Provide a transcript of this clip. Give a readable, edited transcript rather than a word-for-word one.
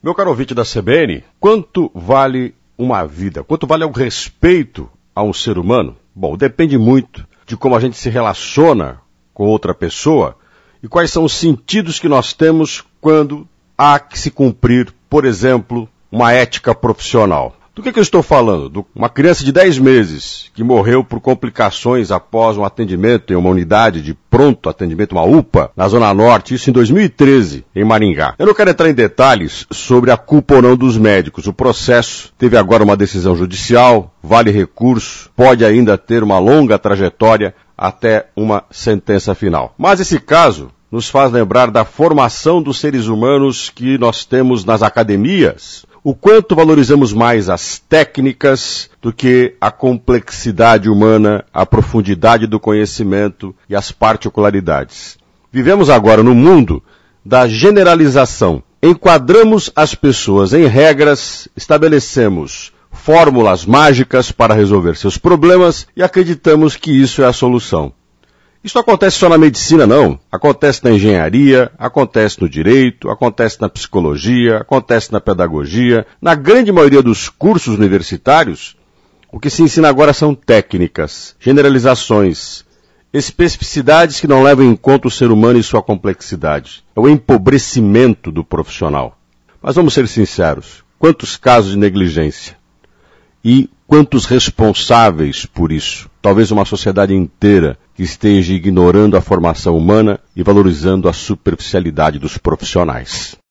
Meu caro ouvinte da CBN, quanto vale uma vida? Quanto vale o respeito a um ser humano? Bom, depende muito de como a gente se relaciona com outra pessoa e quais são os sentidos que nós temos quando há que se cumprir, por exemplo, uma ética profissional. Do que eu estou falando? Uma criança de 10 meses que morreu por complicações após um atendimento em uma unidade de pronto atendimento, uma UPA, na Zona Norte, isso em 2013, em Maringá. Eu não quero entrar em detalhes sobre a culpa ou não dos médicos. O processo teve agora uma decisão judicial, vale recurso, pode ainda ter uma longa trajetória até uma sentença final. Mas esse caso nos faz lembrar da formação dos seres humanos que nós temos nas academias. O quanto valorizamos mais as técnicas do que a complexidade humana, a profundidade do conhecimento e as particularidades. Vivemos agora no mundo da generalização. Enquadramos as pessoas em regras, estabelecemos fórmulas mágicas para resolver seus problemas e acreditamos que isso é a solução. Isso não acontece só na medicina, não. Acontece na engenharia, acontece no direito, acontece na psicologia, acontece na pedagogia. Na grande maioria dos cursos universitários, o que se ensina agora são técnicas, generalizações, especificidades que não levam em conta o ser humano e sua complexidade. É o empobrecimento do profissional. Mas vamos ser sinceros, quantos casos de negligência? E quantos responsáveis por isso? Talvez uma sociedade inteira que esteja ignorando a formação humana e valorizando a superficialidade dos profissionais.